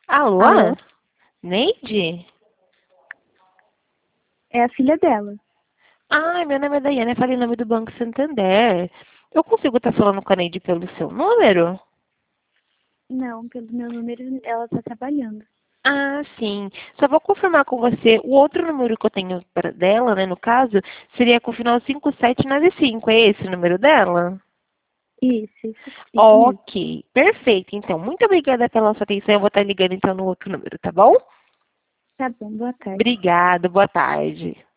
Alô? Alô? Neide? É a filha dela. Ai, meu nome é Daiane, eu falei em nome do Banco Santander. Eu consigo estar falando com a Neide pelo seu número? Não, pelo meu número ela tá trabalhando. Ah, sim. Só vou confirmar com você. O outro número que eu tenho dela, né, no caso, seria com o final 5795. É esse o número dela? Isso mesmo. Ok, perfeito. Então, muito obrigada pela sua atenção. Eu vou estar ligando então no outro número, tá bom? Tá bom, boa tarde. Obrigada, boa tarde.